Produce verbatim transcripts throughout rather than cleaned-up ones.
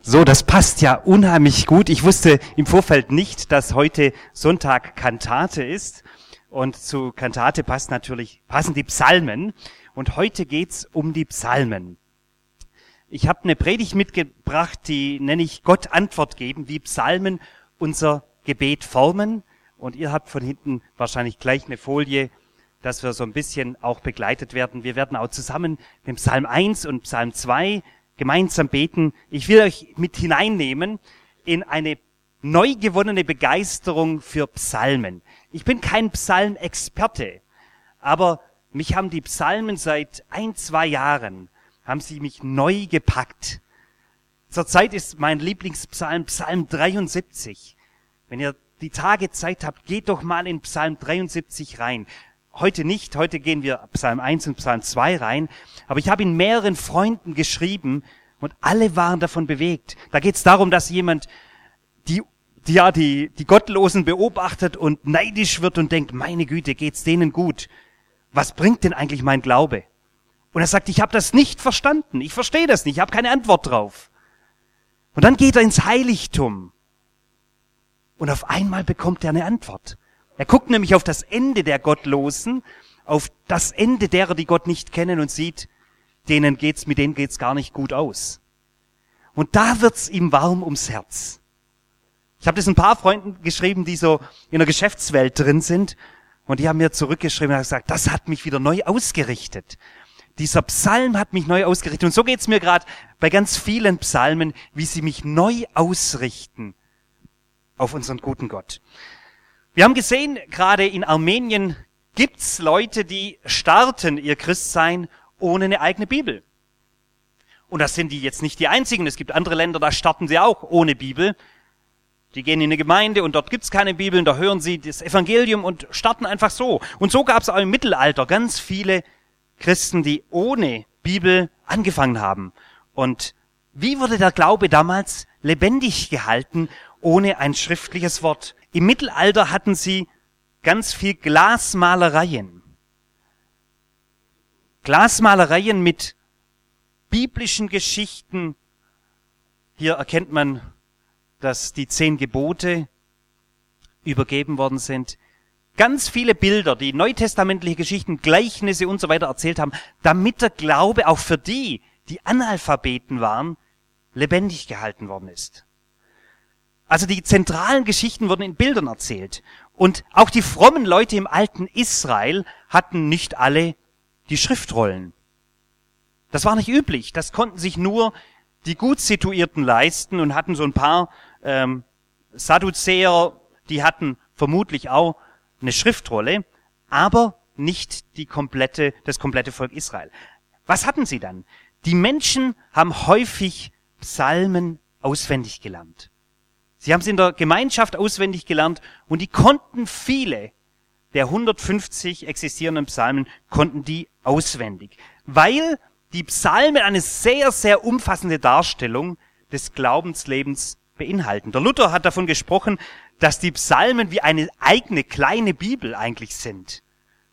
So, das passt ja unheimlich gut. Ich wusste im Vorfeld nicht, dass heute Sonntag Kantate ist. Und zu Kantate passt natürlich, passen die Psalmen. Und heute geht's um die Psalmen. Ich habe eine Predigt mitgebracht, die nenne ich Gott Antwort geben, wie Psalmen unser Gebet formen. Und ihr habt von hinten wahrscheinlich gleich eine Folie, dass wir so ein bisschen auch begleitet werden. Wir werden auch zusammen den Psalm eins und Psalm zwei gemeinsam beten. Ich will euch mit hineinnehmen in eine neu gewonnene Begeisterung für Psalmen. Ich bin kein Psalmexperte, aber mich haben die Psalmen seit ein, zwei Jahren, haben sie mich neu gepackt. Zurzeit ist mein Lieblingspsalm Psalm dreiundsiebzig. Wenn ihr die Tage Zeit habt, geht doch mal in Psalm dreiundsiebzig rein. Heute nicht, heute gehen wir Psalm eins und Psalm zwei rein, aber ich habe ihn mehreren Freunden geschrieben und alle waren davon bewegt. Da geht es darum, dass jemand die, die, ja, die, die Gottlosen beobachtet und neidisch wird und denkt, meine Güte, geht's denen gut? Was bringt denn eigentlich mein Glaube? Und er sagt, ich habe das nicht verstanden, ich verstehe das nicht, ich habe keine Antwort drauf. Und dann geht er ins Heiligtum und auf einmal bekommt er eine Antwort. Er guckt nämlich auf das Ende der Gottlosen, auf das Ende derer, die Gott nicht kennen und sieht, denen geht's, mit denen geht's gar nicht gut aus. Und da wird's ihm warm ums Herz. Ich habe das ein paar Freunden geschrieben, die so in der Geschäftswelt drin sind, und die haben mir zurückgeschrieben und haben gesagt, das hat mich wieder neu ausgerichtet. Dieser Psalm hat mich neu ausgerichtet. Und so geht's mir gerade bei ganz vielen Psalmen, wie sie mich neu ausrichten auf unseren guten Gott. Wir haben gesehen, gerade in Armenien gibt's Leute, die starten ihr Christsein ohne eine eigene Bibel. Und das sind die jetzt nicht die einzigen. Es gibt andere Länder, da starten sie auch ohne Bibel. Die gehen in eine Gemeinde und dort gibt's keine Bibeln, da hören sie das Evangelium und starten einfach so. Und so gab's auch im Mittelalter ganz viele Christen, die ohne Bibel angefangen haben. Und wie wurde der Glaube damals lebendig gehalten, ohne ein schriftliches Wort? Im Mittelalter hatten sie ganz viel Glasmalereien. Glasmalereien mit biblischen Geschichten. Hier erkennt man, dass die zehn Gebote übergeben worden sind. Ganz viele Bilder, die neutestamentliche Geschichten, Gleichnisse und so weiter erzählt haben, damit der Glaube auch für die, die Analphabeten waren, lebendig gehalten worden ist. Also die zentralen Geschichten wurden in Bildern erzählt. Und auch die frommen Leute im alten Israel hatten nicht alle die Schriftrollen. Das war nicht üblich. Das konnten sich nur die gut Situierten leisten und hatten so ein paar ähm, Sadduzäer, die hatten vermutlich auch eine Schriftrolle, aber nicht die komplette, das komplette Volk Israel. Was hatten sie dann? Die Menschen haben häufig Psalmen auswendig gelernt. Sie haben es in der Gemeinschaft auswendig gelernt und die konnten viele der hundertfünfzig existierenden Psalmen, konnten die auswendig. Weil die Psalmen eine sehr, sehr umfassende Darstellung des Glaubenslebens beinhalten. Der Luther hat davon gesprochen, dass die Psalmen wie eine eigene kleine Bibel eigentlich sind.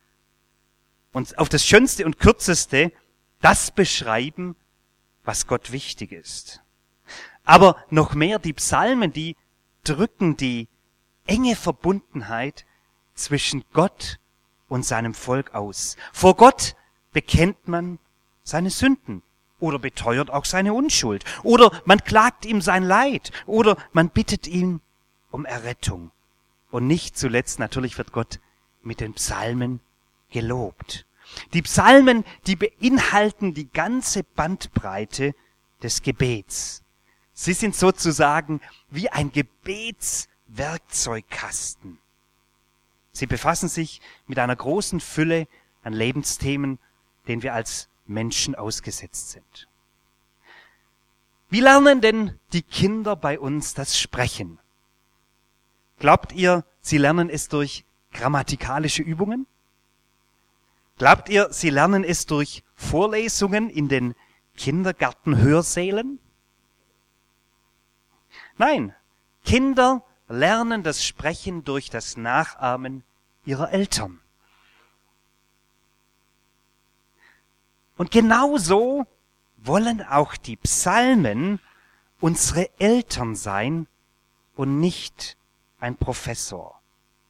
Und auf das Schönste und Kürzeste das beschreiben, was Gott wichtig ist. Aber noch mehr, die Psalmen, die drücken die enge Verbundenheit zwischen Gott und seinem Volk aus. Vor Gott bekennt man seine Sünden oder beteuert auch seine Unschuld oder man klagt ihm sein Leid oder man bittet ihn um Errettung. Und nicht zuletzt natürlich wird Gott mit den Psalmen gelobt. Die Psalmen, die beinhalten die ganze Bandbreite des Gebets. Sie sind sozusagen wie ein Gebetswerkzeugkasten. Sie befassen sich mit einer großen Fülle an Lebensthemen, denen wir als Menschen ausgesetzt sind. Wie lernen denn die Kinder bei uns das Sprechen? Glaubt ihr, sie lernen es durch grammatikalische Übungen? Glaubt ihr, sie lernen es durch Vorlesungen in den Kindergartenhörsälen? Nein, Kinder lernen das Sprechen durch das Nachahmen ihrer Eltern. Und genauso wollen auch die Psalmen unsere Eltern sein und nicht ein Professor.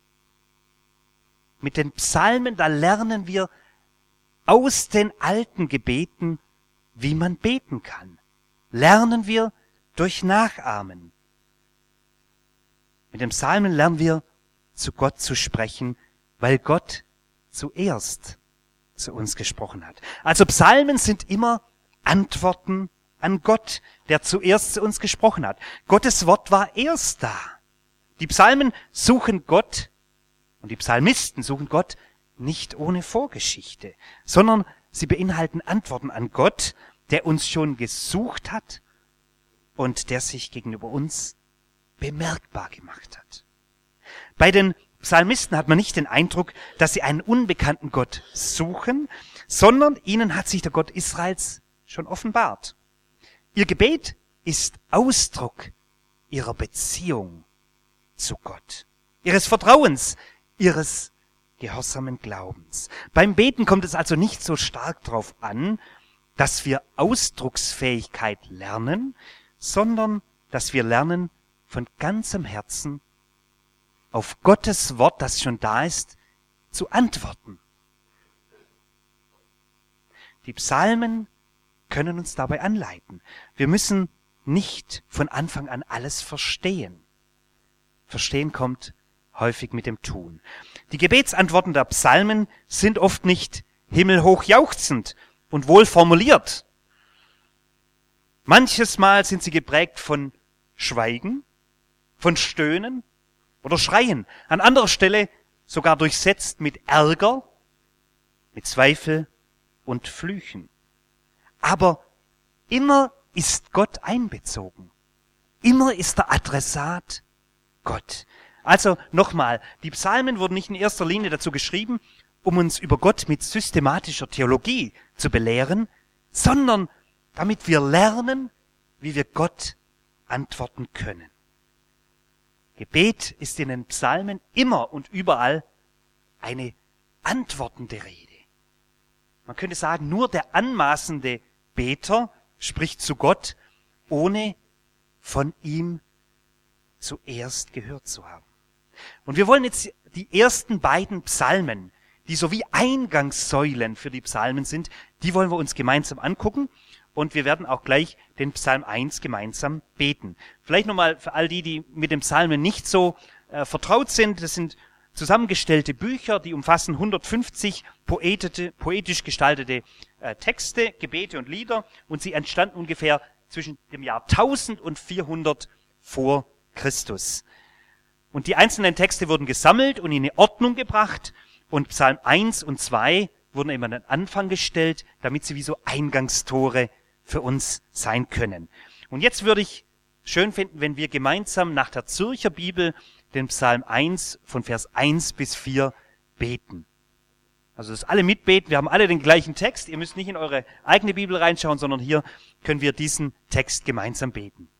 Mit den Psalmen, da lernen wir aus den alten Gebeten, wie man beten kann. Lernen wir durch Nachahmen. Mit den Psalmen lernen wir, zu Gott zu sprechen, weil Gott zuerst zu uns gesprochen hat. Also Psalmen sind immer Antworten an Gott, der zuerst zu uns gesprochen hat. Gottes Wort war erst da. Die Psalmen suchen Gott und die Psalmisten suchen Gott nicht ohne Vorgeschichte, sondern sie beinhalten Antworten an Gott, der uns schon gesucht hat und der sich gegenüber uns bemerkbar gemacht hat. Bei den Psalmisten hat man nicht den Eindruck, dass sie einen unbekannten Gott suchen, sondern ihnen hat sich der Gott Israels schon offenbart. Ihr Gebet ist Ausdruck ihrer Beziehung zu Gott, ihres Vertrauens, ihres gehorsamen Glaubens. Beim Beten kommt es also nicht so stark darauf an, dass wir Ausdrucksfähigkeit lernen, sondern dass wir lernen, von ganzem Herzen auf Gottes Wort, das schon da ist, zu antworten. Die Psalmen können uns dabei anleiten. Wir müssen nicht von Anfang an alles verstehen. Verstehen kommt häufig mit dem Tun. Die Gebetsantworten der Psalmen sind oft nicht himmelhoch jauchzend und wohl formuliert. Manches Mal sind sie geprägt von Schweigen, von Stöhnen oder Schreien. An anderer Stelle sogar durchsetzt mit Ärger, mit Zweifel und Flüchen. Aber immer ist Gott einbezogen. Immer ist der Adressat Gott. Also nochmal, die Psalmen wurden nicht in erster Linie dazu geschrieben, um uns über Gott mit systematischer Theologie zu belehren, sondern damit wir lernen, wie wir Gott antworten können. Gebet ist in den Psalmen immer und überall eine antwortende Rede. Man könnte sagen, nur der anmaßende Beter spricht zu Gott, ohne von ihm zuerst gehört zu haben. Und wir wollen jetzt die ersten beiden Psalmen, die so wie Eingangssäulen für die Psalmen sind, die wollen wir uns gemeinsam angucken. Und wir werden auch gleich den Psalm eins gemeinsam beten. Vielleicht nochmal für all die, die mit dem Psalmen nicht so äh, vertraut sind. Das sind zusammengestellte Bücher, die umfassen hundertfünfzig poetete, poetisch gestaltete äh, Texte, Gebete und Lieder. Und sie entstanden ungefähr zwischen dem Jahr tausend und vierhundert vor Christus. Und die einzelnen Texte wurden gesammelt und in eine Ordnung gebracht. Und Psalm eins und zwei wurden eben an den Anfang gestellt, damit sie wie so Eingangstore für uns sein können. Und jetzt würde ich schön finden, wenn wir gemeinsam nach der Zürcher Bibel den Psalm eins von Vers eins bis vier beten. Also dass alle mitbeten, wir haben alle den gleichen Text, ihr müsst nicht in eure eigene Bibel reinschauen, sondern hier können wir diesen Text gemeinsam beten.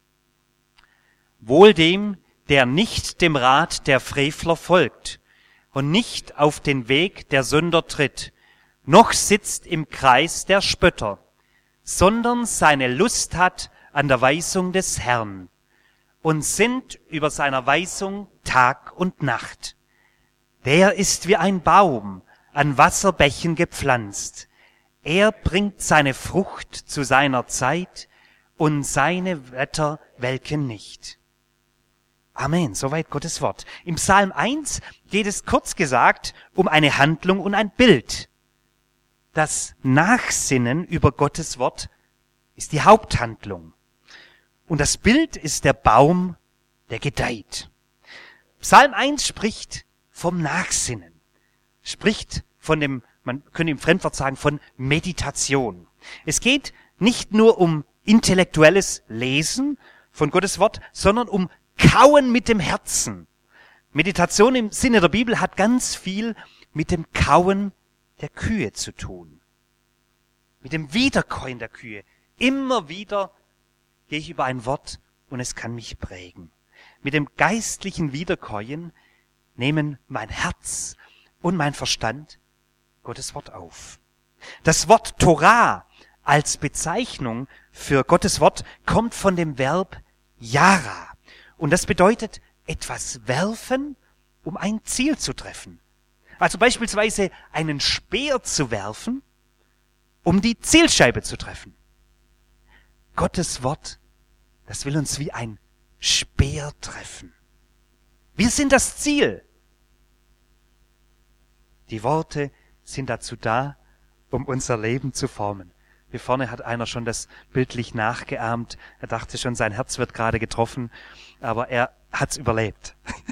Wohl dem, der nicht dem Rat der Frevler folgt und nicht auf den Weg der Sünder tritt, noch sitzt im Kreis der Spötter, sondern seine Lust hat an der Weisung des Herrn und sinnt über seiner Weisung Tag und Nacht. Der ist wie ein Baum an Wasserbächen gepflanzt. Er bringt seine Frucht zu seiner Zeit und seine Blätter welken nicht. Amen, soweit Gottes Wort. Im Psalm eins geht es kurz gesagt um eine Handlung und ein Bild. Das Nachsinnen über Gottes Wort ist die Haupthandlung. Und das Bild ist der Baum, der gedeiht. Psalm eins spricht vom Nachsinnen. Spricht von dem, man könnte im Fremdwort sagen, von Meditation. Es geht nicht nur um intellektuelles Lesen von Gottes Wort, sondern um Kauen mit dem Herzen. Meditation im Sinne der Bibel hat ganz viel mit dem Kauen der Kühe zu tun. Mit dem Wiederkäuen der Kühe. Immer wieder gehe ich über ein Wort und es kann mich prägen. Mit dem geistlichen Wiederkäuen nehmen mein Herz und mein Verstand Gottes Wort auf. Das Wort Torah als Bezeichnung für Gottes Wort kommt von dem Verb Yara. Und das bedeutet etwas werfen, um ein Ziel zu treffen. Also beispielsweise einen Speer zu werfen, um die Zielscheibe zu treffen. Gottes Wort, das will uns wie ein Speer treffen. Wir sind das Ziel. Die Worte sind dazu da, um unser Leben zu formen. Hier vorne hat einer schon das bildlich nachgeahmt. Er dachte schon, sein Herz wird gerade getroffen, aber er hat's überlebt.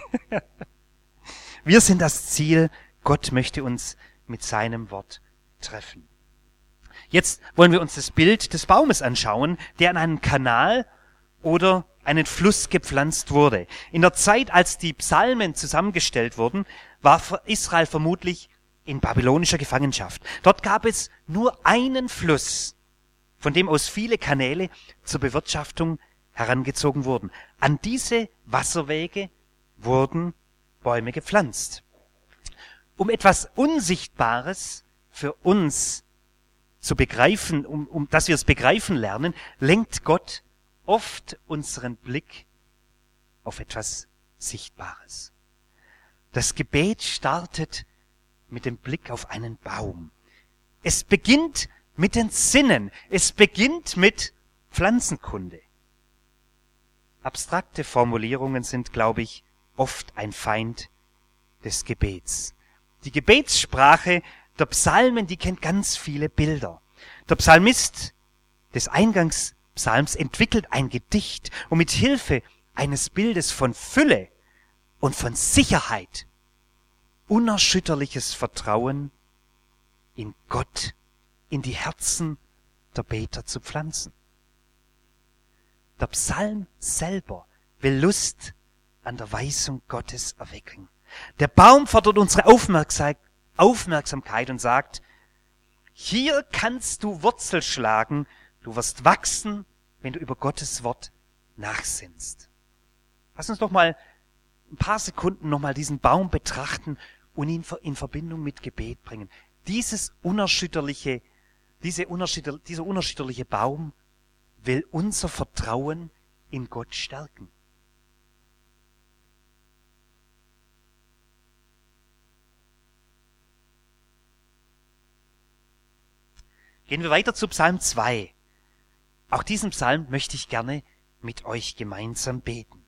Wir sind das Ziel. Gott möchte uns mit seinem Wort treffen. Jetzt wollen wir uns das Bild des Baumes anschauen, der an einen Kanal oder einen Fluss gepflanzt wurde. In der Zeit, als die Psalmen zusammengestellt wurden, war Israel vermutlich in babylonischer Gefangenschaft. Dort gab es nur einen Fluss, von dem aus viele Kanäle zur Bewirtschaftung herangezogen wurden. An diese Wasserwege wurden Bäume gepflanzt. Um etwas Unsichtbares für uns zu begreifen, um, um dass wir es begreifen lernen, lenkt Gott oft unseren Blick auf etwas Sichtbares. Das Gebet startet mit dem Blick auf einen Baum. Es beginnt mit den Sinnen. Es beginnt mit Pflanzenkunde. Abstrakte Formulierungen sind, glaube ich, oft ein Feind des Gebets. Die Gebetssprache der Psalmen, die kennt ganz viele Bilder. Der Psalmist des Eingangspsalms entwickelt ein Gedicht, um mit Hilfe eines Bildes von Fülle und von Sicherheit unerschütterliches Vertrauen in Gott, in die Herzen der Beter zu pflanzen. Der Psalm selber will Lust an der Weisung Gottes erwecken. Der Baum fordert unsere Aufmerksamkeit und sagt, hier kannst du Wurzel schlagen, du wirst wachsen, wenn du über Gottes Wort nachsinnst. Lass uns doch mal ein paar Sekunden noch mal diesen Baum betrachten und ihn in Verbindung mit Gebet bringen. Dieses unerschütterliche, diese unerschütter, dieser unerschütterliche Baum will unser Vertrauen in Gott stärken. Gehen wir weiter zu Psalm zwei. Auch diesen Psalm möchte ich gerne mit euch gemeinsam beten.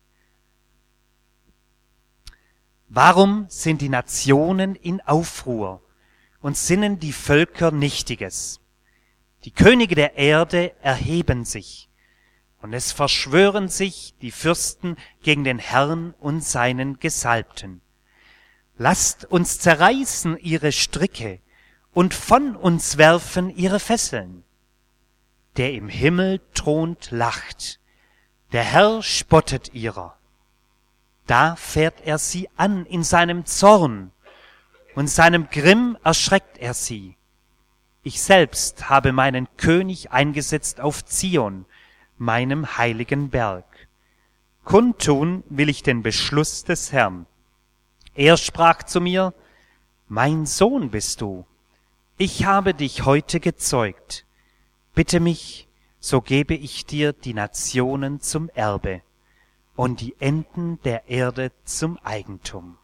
Warum sind die Nationen in Aufruhr und sinnen die Völker Nichtiges? Die Könige der Erde erheben sich, und es verschwören sich die Fürsten gegen den Herrn und seinen Gesalbten. Lasst uns zerreißen ihre Stricke und von uns werfen ihre Fesseln. Der im Himmel thront, lacht, der Herr spottet ihrer. Da fährt er sie an in seinem Zorn, und seinem Grimm erschreckt er sie. Ich selbst habe meinen König eingesetzt auf Zion, meinem heiligen Berg. Kundtun will ich den Beschluss des Herrn. Er sprach zu mir, mein Sohn bist du. Ich habe dich heute gezeugt. Bitte mich, so gebe ich dir die Nationen zum Erbe und die Enden der Erde zum Eigentum.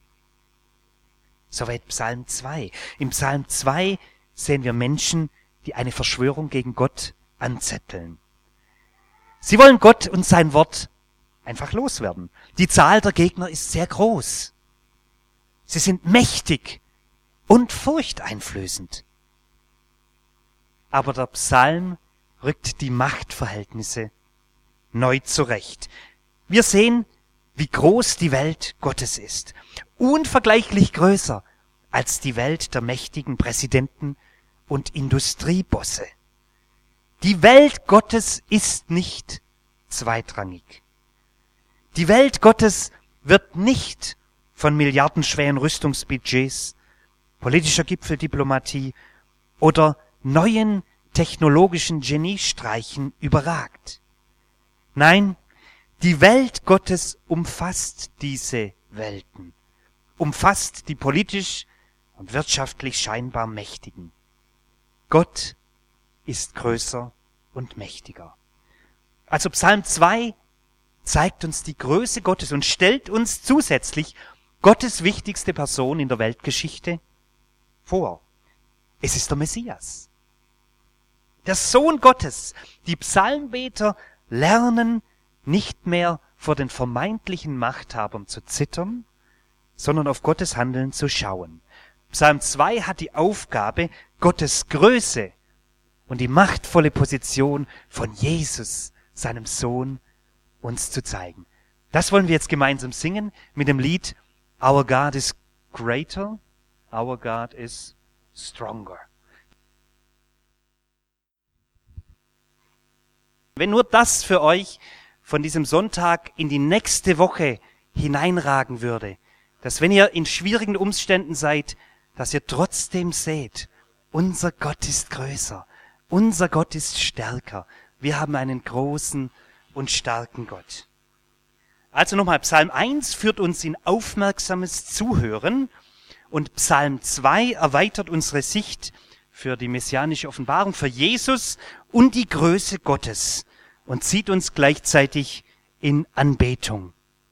Soweit Psalm zwei. Im Psalm zwei sehen wir Menschen, die eine Verschwörung gegen Gott anzetteln. Sie wollen Gott und sein Wort einfach loswerden. Die Zahl der Gegner ist sehr groß. Sie sind mächtig und furchteinflößend. Aber der Psalm rückt die Machtverhältnisse neu zurecht. Wir sehen, wie groß die Welt Gottes ist. Unvergleichlich größer als die Welt der mächtigen Präsidenten und Industriebosse. Die Welt Gottes ist nicht zweitrangig. Die Welt Gottes wird nicht von milliardenschweren Rüstungsbudgets, politischer Gipfeldiplomatie oder neuen technologischen Geniestreichen überragt. Nein, die Welt Gottes umfasst diese Welten, umfasst die politisch und wirtschaftlich scheinbar Mächtigen. Gott ist größer und mächtiger. Also Psalm zwei zeigt uns die Größe Gottes und stellt uns zusätzlich Gottes wichtigste Person in der Weltgeschichte vor. Es ist der Messias, der Sohn Gottes. Die Psalmbeter lernen nicht mehr vor den vermeintlichen Machthabern zu zittern, sondern auf Gottes Handeln zu schauen. Psalm zwei hat die Aufgabe, Gottes Größe und die machtvolle Position von Jesus, seinem Sohn, uns zu zeigen. Das wollen wir jetzt gemeinsam singen mit dem Lied Our God is greater, our God is stronger. Wenn nur das für euch von diesem Sonntag in die nächste Woche hineinragen würde, dass wenn ihr in schwierigen Umständen seid, dass ihr trotzdem seht, unser Gott ist größer, unser Gott ist stärker. Wir haben einen großen und starken Gott. Also nochmal, Psalm eins führt uns in aufmerksames Zuhören und Psalm zwei erweitert unsere Sicht für die messianische Offenbarung, für Jesus und die Größe Gottes und zieht uns gleichzeitig in Anbetung.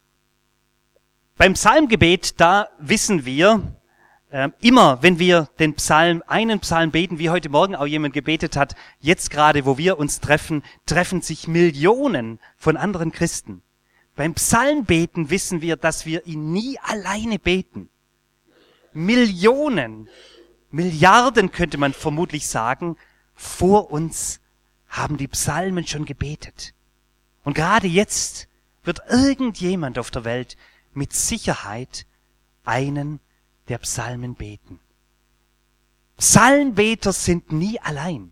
Beim Psalmgebet, da wissen wir, äh, immer wenn wir den Psalm, einen Psalm beten, wie heute Morgen auch jemand gebetet hat, jetzt gerade, wo wir uns treffen, treffen sich Millionen von anderen Christen. Beim Psalmbeten wissen wir, dass wir ihn nie alleine beten. Millionen, Milliarden könnte man vermutlich sagen, vor uns haben die Psalmen schon gebetet. Und gerade jetzt wird irgendjemand auf der Welt mit Sicherheit einen der Psalmen beten. Psalmbeter sind nie allein.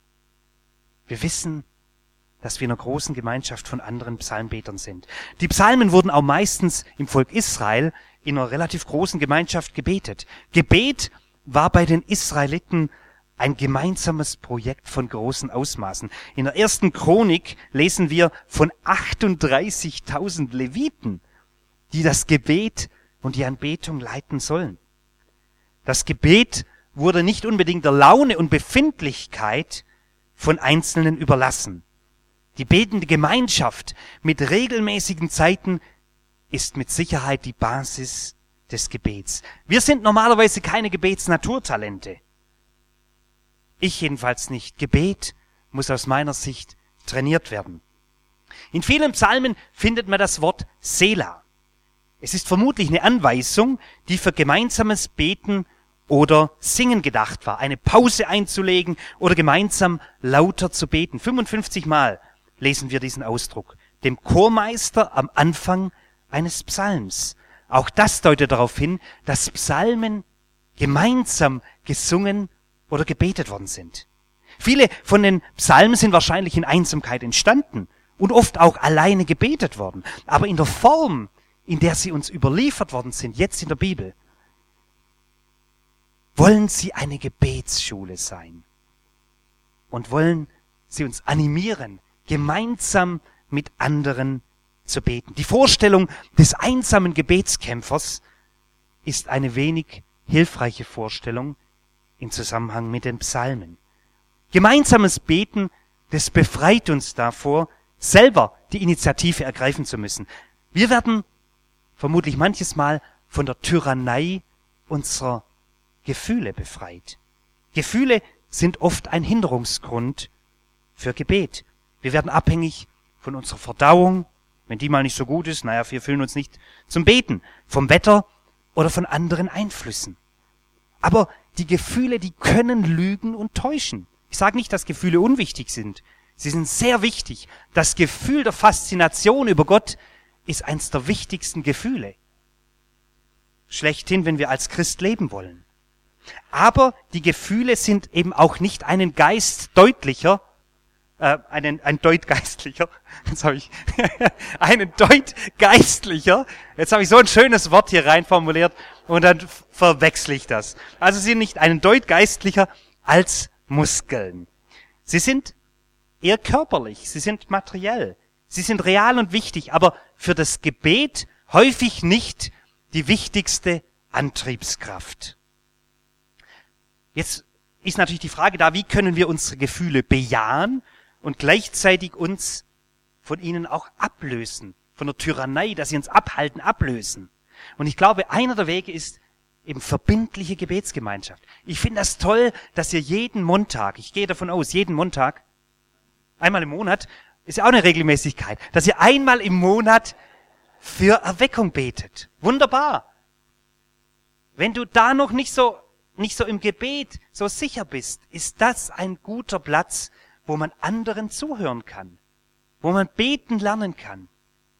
Wir wissen, dass wir in einer großen Gemeinschaft von anderen Psalmbetern sind. Die Psalmen wurden auch meistens im Volk Israel in einer relativ großen Gemeinschaft gebetet. Gebet war bei den Israeliten ein gemeinsames Projekt von großen Ausmaßen. In der ersten Chronik lesen wir von achtunddreißigtausend Leviten, die das Gebet und die Anbetung leiten sollen. Das Gebet wurde nicht unbedingt der Laune und Befindlichkeit von Einzelnen überlassen. Die betende Gemeinschaft mit regelmäßigen Zeiten ist mit Sicherheit die Basis des Gebets. Wir sind normalerweise keine Gebetsnaturtalente. Ich jedenfalls nicht. Gebet muss aus meiner Sicht trainiert werden. In vielen Psalmen findet man das Wort Selah. Es ist vermutlich eine Anweisung, die für gemeinsames Beten oder Singen gedacht war. Eine Pause einzulegen oder gemeinsam lauter zu beten. fünfundfünfzig Mal lesen wir diesen Ausdruck. Dem Chormeister am Anfang eines Psalms. Auch das deutet darauf hin, dass Psalmen gemeinsam gesungen oder gebetet worden sind. Viele von den Psalmen sind wahrscheinlich in Einsamkeit entstanden und oft auch alleine gebetet worden. Aber in der Form, in der sie uns überliefert worden sind, jetzt in der Bibel, wollen sie eine Gebetsschule sein und wollen sie uns animieren, gemeinsam mit anderen zu beten. Die Vorstellung des einsamen Gebetskämpfers ist eine wenig hilfreiche Vorstellung im Zusammenhang mit den Psalmen. Gemeinsames Beten, das befreit uns davor, selber die Initiative ergreifen zu müssen. Wir werden vermutlich manches Mal von der Tyrannei unserer Gefühle befreit. Gefühle sind oft ein Hinderungsgrund für Gebet. Wir werden abhängig von unserer Verdauung. Wenn die mal nicht so gut ist, naja, wir fühlen uns nicht zum Beten. Vom Wetter oder von anderen Einflüssen. Aber die Gefühle, die können lügen und täuschen. Ich sage nicht, dass Gefühle unwichtig sind. Sie sind sehr wichtig. Das Gefühl der Faszination über Gott ist eines der wichtigsten Gefühle. Schlechthin, wenn wir als Christ leben wollen. Aber die Gefühle sind eben auch nicht einen Geist deutlicher, äh, einen, ein Deutgeistlicher, jetzt habe ich, einen Deutgeistlicher, jetzt habe ich so ein schönes Wort hier rein formuliert und dann verwechsel ich das. Also sie sind nicht einen Deutgeistlicher als Muskeln. Sie sind eher körperlich, sie sind materiell, sie sind real und wichtig, aber für das Gebet häufig nicht die wichtigste Antriebskraft. Jetzt ist natürlich die Frage da, wie können wir unsere Gefühle bejahen und gleichzeitig uns von ihnen auch ablösen, von der Tyrannei, dass sie uns abhalten, ablösen. Und ich glaube, einer der Wege ist eben verbindliche Gebetsgemeinschaft. Ich finde das toll, dass ihr jeden Montag, ich gehe davon aus, jeden Montag, einmal im Monat, ist ja auch eine Regelmäßigkeit, dass ihr einmal im Monat für Erweckung betet. Wunderbar. Wenn du da noch nicht so, nicht so im Gebet so sicher bist, ist das ein guter Platz, wo man anderen zuhören kann, wo man beten lernen kann.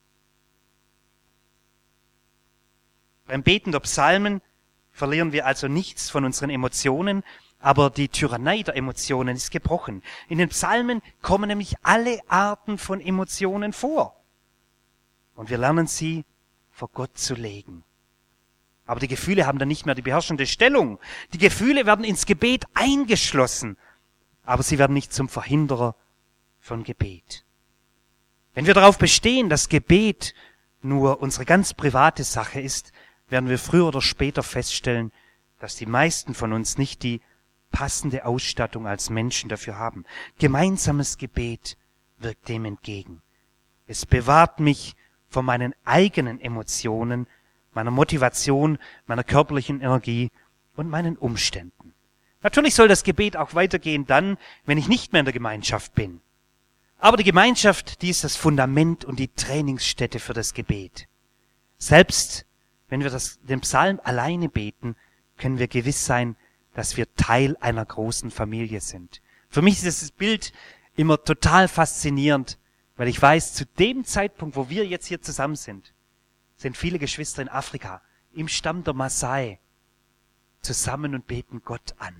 Beim Beten der Psalmen verlieren wir also nichts von unseren Emotionen, aber die Tyrannei der Emotionen ist gebrochen. In den Psalmen kommen nämlich alle Arten von Emotionen vor. Und wir lernen sie vor Gott zu legen. Aber die Gefühle haben dann nicht mehr die beherrschende Stellung. Die Gefühle werden ins Gebet eingeschlossen, aber sie werden nicht zum Verhinderer von Gebet. Wenn wir darauf bestehen, dass Gebet nur unsere ganz private Sache ist, werden wir früher oder später feststellen, dass die meisten von uns nicht die passende Ausstattung als Menschen dafür haben. Gemeinsames Gebet wirkt dem entgegen. Es bewahrt mich vor meinen eigenen Emotionen, meiner Motivation, meiner körperlichen Energie und meinen Umständen. Natürlich soll das Gebet auch weitergehen dann, wenn ich nicht mehr in der Gemeinschaft bin. Aber die Gemeinschaft, die ist das Fundament und die Trainingsstätte für das Gebet. Selbst wenn wir das, den Psalm alleine beten, können wir gewiss sein, dass wir Teil einer großen Familie sind. Für mich ist dieses Bild immer total faszinierend, weil ich weiß, zu dem Zeitpunkt, wo wir jetzt hier zusammen sind, sind viele Geschwister in Afrika, im Stamm der Maasai, zusammen und beten Gott an.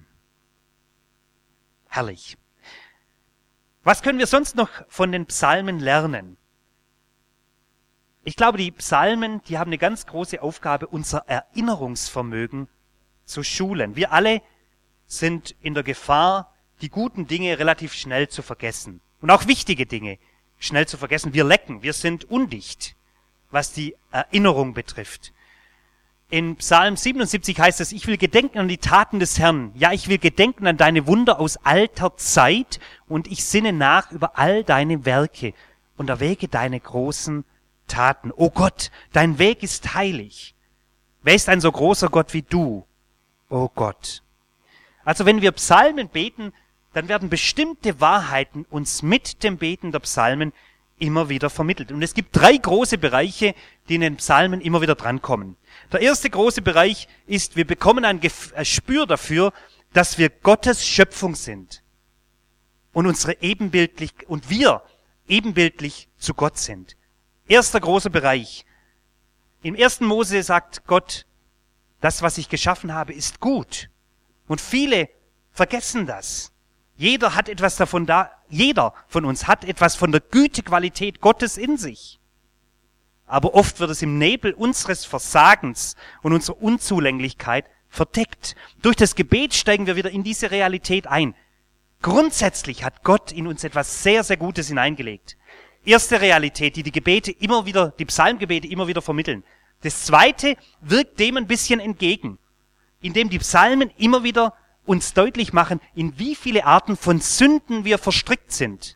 Herrlich. Was können wir sonst noch von den Psalmen lernen? Ich glaube, die Psalmen, die haben eine ganz große Aufgabe, unser Erinnerungsvermögen zu schulen. Wir alle sind in der Gefahr, die guten Dinge relativ schnell zu vergessen. Und auch wichtige Dinge schnell zu vergessen. Wir lecken, wir sind undicht, was die Erinnerung betrifft. In Psalm siebenundsiebzig heißt es, ich will gedenken an die Taten des Herrn. Ja, ich will gedenken an deine Wunder aus alter Zeit und ich sinne nach über all deine Werke und erwäge deine großen Taten. O Gott, dein Weg ist heilig. Wer ist ein so großer Gott wie du, o Gott? Also wenn wir Psalmen beten, dann werden bestimmte Wahrheiten uns mit dem Beten der Psalmen immer wieder vermittelt. Und es gibt drei große Bereiche, die in den Psalmen immer wieder drankommen. Der erste große Bereich ist, wir bekommen ein Gespür dafür, dass wir Gottes Schöpfung sind und unsere ebenbildlich und wir ebenbildlich zu Gott sind. Erster großer Bereich. Im ersten Mose sagt Gott, das, was ich geschaffen habe, ist gut. Und viele vergessen das. Jeder hat etwas davon da, jeder von uns hat etwas von der Gütequalität Gottes in sich. Aber oft wird es im Nebel unseres Versagens und unserer Unzulänglichkeit verdeckt. Durch das Gebet steigen wir wieder in diese Realität ein. Grundsätzlich hat Gott in uns etwas sehr, sehr Gutes hineingelegt. Erste Realität, die die Gebete immer wieder, die Psalmgebete immer wieder vermitteln. Das zweite wirkt dem ein bisschen entgegen, indem die Psalmen immer wieder uns deutlich machen, in wie viele Arten von Sünden wir verstrickt sind.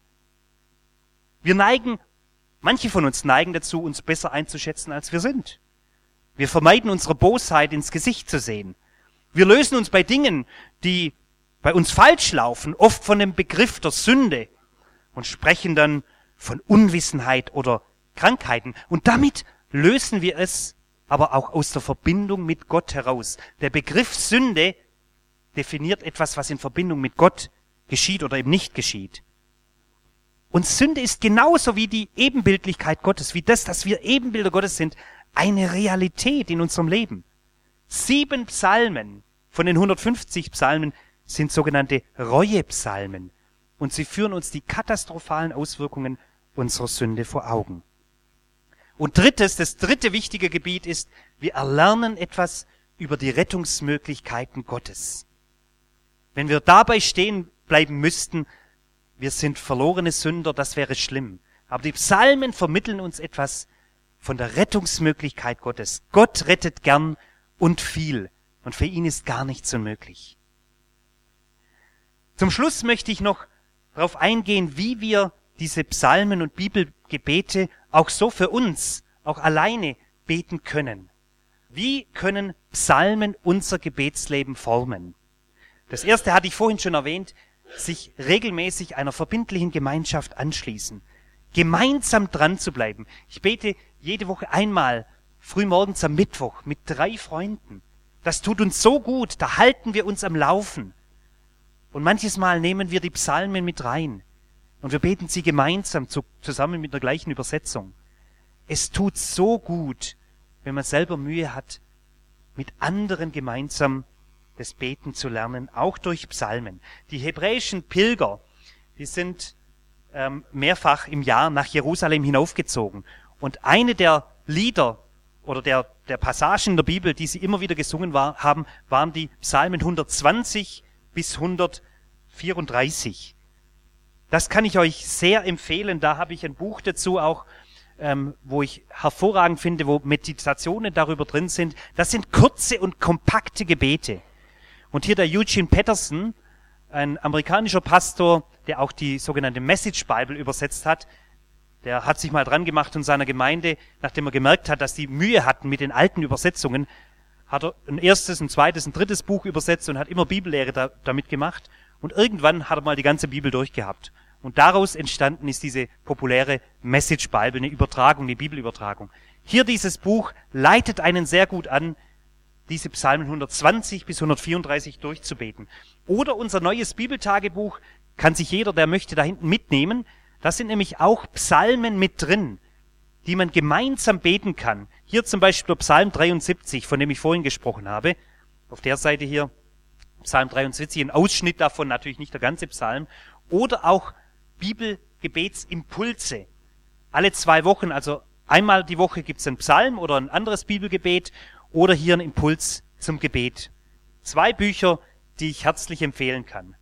Wir neigen, manche von uns neigen dazu, uns besser einzuschätzen, als wir sind. Wir vermeiden unsere Bosheit ins Gesicht zu sehen. Wir lösen uns bei Dingen, die bei uns falsch laufen, oft von dem Begriff der Sünde und sprechen dann von Unwissenheit oder Krankheiten. Und damit lösen wir es aber auch aus der Verbindung mit Gott heraus. Der Begriff Sünde definiert etwas, was in Verbindung mit Gott geschieht oder eben nicht geschieht. Und Sünde ist genauso wie die Ebenbildlichkeit Gottes, wie das, dass wir Ebenbilder Gottes sind, eine Realität in unserem Leben. Sieben Psalmen von den hundertfünfzig Psalmen sind sogenannte Reuepsalmen. Und sie führen uns die katastrophalen Auswirkungen unserer Sünde vor Augen. Und drittes, das dritte wichtige Gebiet ist, wir erlernen etwas über die Rettungsmöglichkeiten Gottes. Wenn wir dabei stehen bleiben müssten, wir sind verlorene Sünder, das wäre schlimm. Aber die Psalmen vermitteln uns etwas von der Rettungsmöglichkeit Gottes. Gott rettet gern und viel. Und für ihn ist gar nichts unmöglich. Zum Schluss möchte ich noch darauf eingehen, wie wir diese Psalmen und Bibel Gebete auch so für uns, auch alleine beten können. Wie können Psalmen unser Gebetsleben formen? Das erste hatte ich vorhin schon erwähnt, sich regelmäßig einer verbindlichen Gemeinschaft anschließen. Gemeinsam dran zu bleiben. Ich bete jede Woche einmal, frühmorgens am Mittwoch, mit drei Freunden. Das tut uns so gut, da halten wir uns am Laufen. Und manches Mal nehmen wir die Psalmen mit rein. Und wir beten sie gemeinsam, zu, zusammen mit der gleichen Übersetzung. Es tut so gut, wenn man selber Mühe hat, mit anderen gemeinsam das Beten zu lernen, auch durch Psalmen. Die hebräischen Pilger, die sind ähm, mehrfach im Jahr nach Jerusalem hinaufgezogen. Und eine der Lieder oder der, der Passagen der Bibel, die sie immer wieder gesungen war, haben, waren die Psalmen hundertzwanzig bis hundertvierunddreißig. Das kann ich euch sehr empfehlen. Da habe ich ein Buch dazu auch, ähm, wo ich hervorragend finde, wo Meditationen darüber drin sind. Das sind kurze und kompakte Gebete. Und hier der Eugene Peterson, ein amerikanischer Pastor, der auch die sogenannte Message Bible übersetzt hat, der hat sich mal dran gemacht in seiner Gemeinde, nachdem er gemerkt hat, dass die Mühe hatten mit den alten Übersetzungen, hat er ein erstes, ein zweites, ein drittes Buch übersetzt und hat immer Bibellehre da, damit gemacht. Und irgendwann hat er mal die ganze Bibel durchgehabt. Und daraus entstanden ist diese populäre Message Bible, eine Übertragung, eine Bibelübertragung. Hier dieses Buch leitet einen sehr gut an, diese Psalmen hundertzwanzig bis hundertvierunddreißig durchzubeten. Oder unser neues Bibeltagebuch kann sich jeder, der möchte, da hinten mitnehmen. Da sind nämlich auch Psalmen mit drin, die man gemeinsam beten kann. Hier zum Beispiel Psalm dreiundsiebzig, von dem ich vorhin gesprochen habe. Auf der Seite hier Psalm dreiundsiebzig, ein Ausschnitt davon, natürlich nicht der ganze Psalm. Oder auch Bibelgebetsimpulse. Alle zwei Wochen, also einmal die Woche gibt es einen Psalm oder ein anderes Bibelgebet oder hier ein Impuls zum Gebet. Zwei Bücher, die ich herzlich empfehlen kann.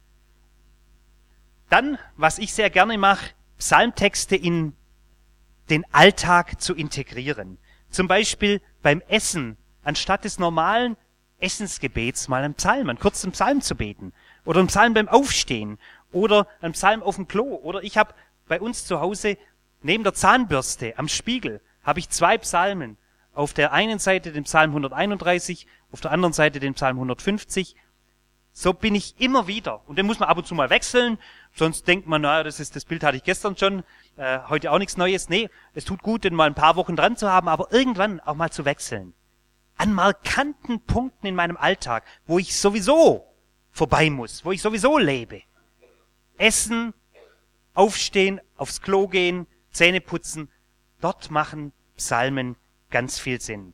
Dann, was ich sehr gerne mache, Psalmtexte in den Alltag zu integrieren. Zum Beispiel beim Essen, anstatt des normalen Essensgebets mal einen Psalm, einen kurzen Psalm zu beten. Oder einen Psalm beim Aufstehen. Oder einen Psalm auf dem Klo. Oder ich habe bei uns zu Hause neben der Zahnbürste am Spiegel habe ich zwei Psalmen. Auf der einen Seite den Psalm hunderteinunddreißig, auf der anderen Seite den Psalm hundertfünfzig. So bin ich immer wieder. Und den muss man ab und zu mal wechseln. Sonst denkt man, naja, das ist, das Bild hatte ich gestern schon, äh, heute auch nichts Neues. Nee, es tut gut, den mal ein paar Wochen dran zu haben, aber irgendwann auch mal zu wechseln. An markanten Punkten in meinem Alltag, wo ich sowieso vorbei muss, wo ich sowieso lebe. Essen, aufstehen, aufs Klo gehen, Zähne putzen. Dort machen Psalmen ganz viel Sinn.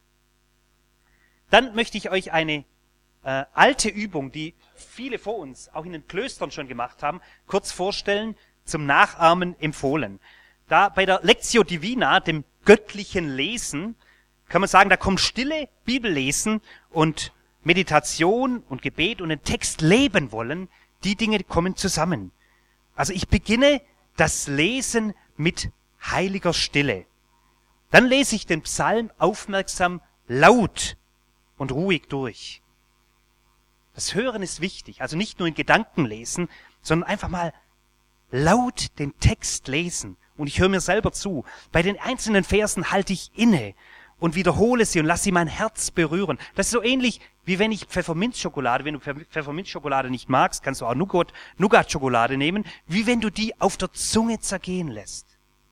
Dann möchte ich euch eine äh, alte Übung, die viele vor uns auch in den Klöstern schon gemacht haben, kurz vorstellen, zum Nachahmen empfohlen. Da bei der Lectio Divina, dem göttlichen Lesen, kann man sagen, da kommt Stille, Bibellesen und Meditation und Gebet und den Text leben wollen, die Dinge kommen zusammen. Also ich beginne das Lesen mit heiliger Stille. Dann lese ich den Psalm aufmerksam, laut und ruhig durch. Das Hören ist wichtig, also nicht nur in Gedanken lesen, sondern einfach mal laut den Text lesen. Und ich höre mir selber zu. Bei den einzelnen Versen halte ich inne und wiederhole sie und lasse sie mein Herz berühren. Das ist so ähnlich, wie wenn ich Pfefferminzschokolade, wenn du Pfefferminzschokolade nicht magst, kannst du auch Nougat, Nougat-Schokolade nehmen, wie wenn du die auf der Zunge zergehen lässt.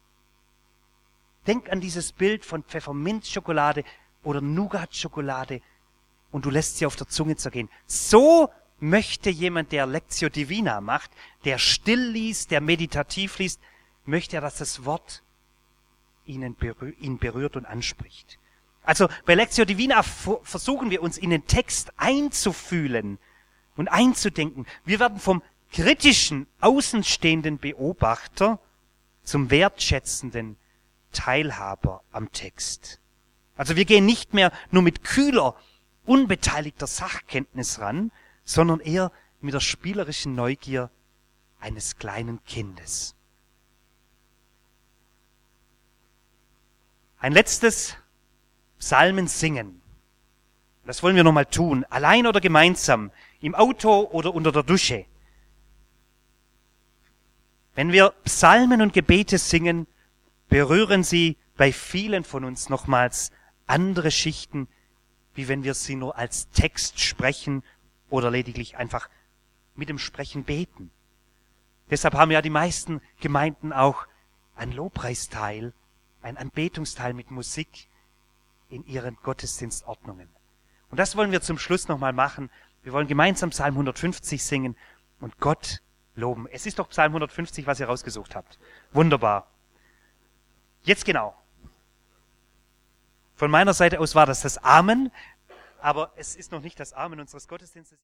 Denk an dieses Bild von Pfefferminzschokolade oder Nougat-Schokolade und du lässt sie auf der Zunge zergehen. So möchte jemand, der Lectio Divina macht, der still liest, der meditativ liest, möchte er, dass das Wort ihn berührt, ihn berührt und anspricht. Also bei Lectio Divina versuchen wir uns in den Text einzufühlen und einzudenken. Wir werden vom kritischen, außenstehenden Beobachter zum wertschätzenden Teilhaber am Text. Also wir gehen nicht mehr nur mit kühler, unbeteiligter Sachkenntnis ran, sondern eher mit der spielerischen Neugier eines kleinen Kindes. Ein letztes, Psalmen singen. Das wollen wir nochmal tun, allein oder gemeinsam, im Auto oder unter der Dusche. Wenn wir Psalmen und Gebete singen, berühren sie bei vielen von uns nochmals andere Schichten, wie wenn wir sie nur als Text sprechen oder lediglich einfach mit dem Sprechen beten. Deshalb haben ja die meisten Gemeinden auch ein Lobpreisteil, ein Anbetungsteil mit Musik in ihren Gottesdienstordnungen. Und das wollen wir zum Schluss nochmal machen. Wir wollen gemeinsam Psalm hundertfünfzig singen und Gott loben. Es ist doch Psalm hundertfünfzig, was ihr rausgesucht habt. Wunderbar. Jetzt genau. Von meiner Seite aus war das das Amen, aber es ist noch nicht das Amen unseres Gottesdienstes.